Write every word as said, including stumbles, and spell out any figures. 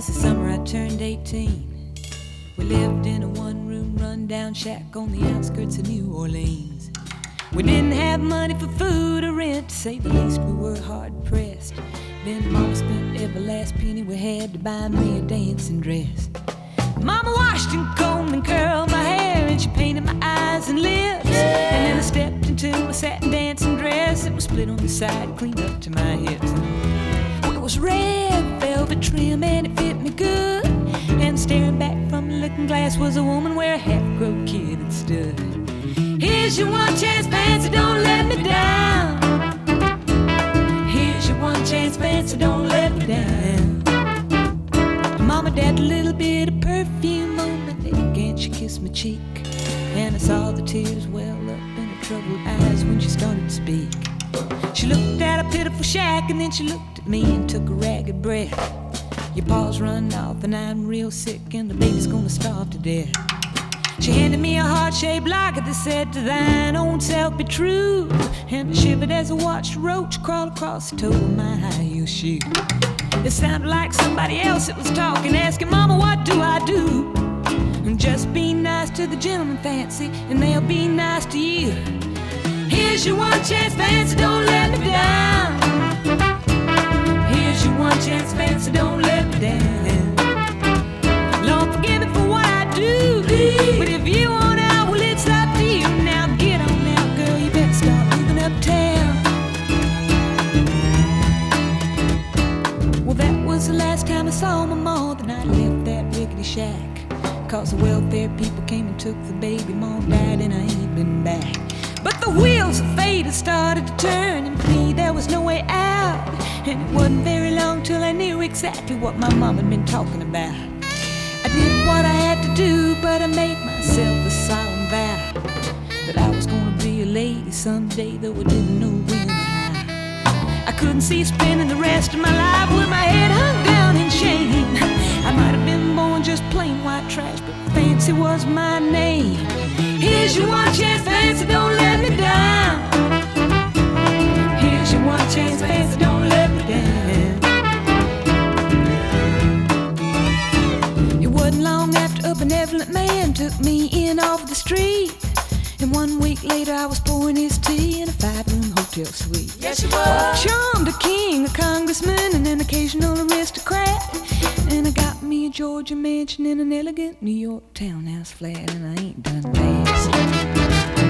was the summer I turned eighteen. We lived in a one-room run-down shack on the outskirts of New Orleans. We didn't have money for food or rent, to say the least we were hard-pressed. Then Mama spent every last penny we had to buy me a dancing dress. Mama washed and combed and curled my hair, and she painted my eyes and lips. And then I stepped into my satin dancing dress. It was split on the side, cleaned up to my hips. It was red velvet trim and it fit me good. And staring back from the looking glass was a woman where a half-grown kid had stood. Here's your one chance, fancy, don't let me down. Here's your one chance, fancy, don't let me down. Mama dabbed a little bit of perfume on my neck and she kissed my cheek. And I saw the tears well up in her troubled eyes when she started to speak. She looked at a pitiful shack and then she looked at me and took a ragged breath. Your paws run off and I'm real sick and the baby's gonna starve to death. She handed me a heart-shaped locket that said, to thine own self be true. And I shivered as I watched a roach crawl across the toe of my high-heel shoe. It sounded like somebody else that was talking, asking, Mama, what do I do? And just be nice to the gentleman, fancy, and they'll be nice to you. Here's your one chance, fancy, don't let me down. Here's your one chance, fancy, don't let me down. Lord, forgive me for what I do, but if you want out, well, it's up to you. Now get on now, girl, you better start moving uptown. Well, that was the last time I saw my ma, the night I left that rickety shack. Cause the welfare people came and took the baby, Mom died and I ain't been back. But the wheels of fate had started to turn, and for me there was no way out. And it wasn't very long till I knew exactly what my mom had been talking about. I did what I had to do, but I made myself a solemn vow that I was gonna be a lady someday, though I didn't know when or how. I couldn't see spending the rest of my life with my head hung down in shame. I might have been born just plain white trash, but fancy was my name. Here's your one chance, fancy, don't let me down. Here's your one chance, fancy, don't let me down. It wasn't long after a benevolent man took me in off the street. And one week later I was pouring his tea in a five-room hotel suite. Yes, you were. Oh, charmed a king, a congressman, and an occasional aristocrat. And I got me a Georgia mansion in an elegant New York townhouse flat, and I ain't done that.